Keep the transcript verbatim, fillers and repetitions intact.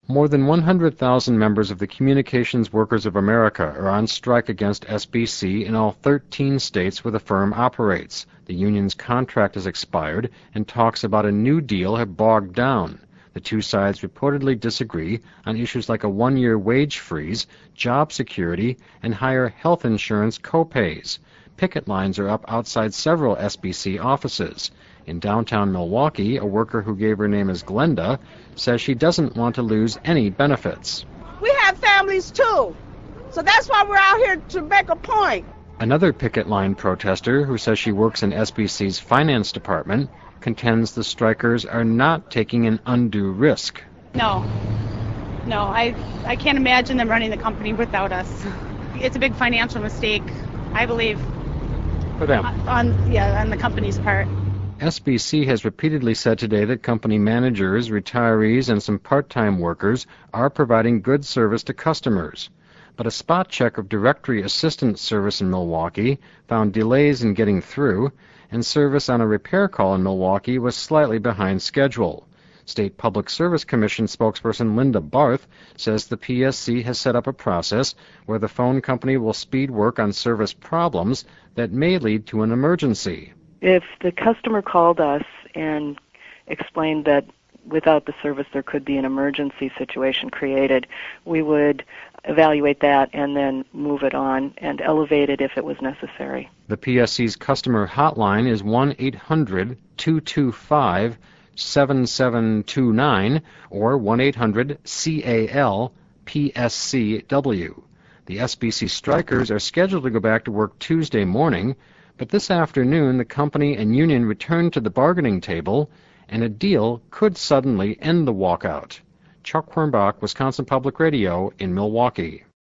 More than one hundred thousand members of the Communications Workers of America are on strike against S B C in all thirteen states where the firm operates. The union's contract has expired, and talks about a new deal have bogged down. The two sides reportedly disagree on issues like a one-year wage freeze, job security, and higher health insurance co-pays. Picket lines are up outside several S B C offices. In downtown Milwaukee, a worker who gave her name as Glenda says she doesn't want to lose any benefits. We have families too, so that's why we're out here to make a point. Another picket line protester, who says she works in S B C's finance department, contends the strikers are not taking an undue risk. No, no, I, I can't imagine them running the company without us. It's a big financial mistake, I believe. For them? On, yeah, on the company's part. S B C has repeatedly said today that company managers, retirees, and some part-time workers are providing good service to customers. But a spot check of directory assistance service in Milwaukee found delays in getting through, and service on a repair call in Milwaukee was slightly behind schedule. State Public Service Commission spokesperson Linda Barth says the P S C has set up a process where the phone company will speed work on service problems that may lead to an emergency. If the customer called us and explained that without the service there could be an emergency situation created, we would evaluate that and then move it on and elevate it if it was necessary. The P S C's customer hotline is one eight hundred two two five seven seven two nine or one eight hundred C A L P S C W. The S B C strikers are scheduled to go back to work Tuesday morning, but this afternoon the company and union returned to the bargaining table, and a deal could suddenly end the walkout. Chuck Quirmbach, Wisconsin Public Radio in Milwaukee.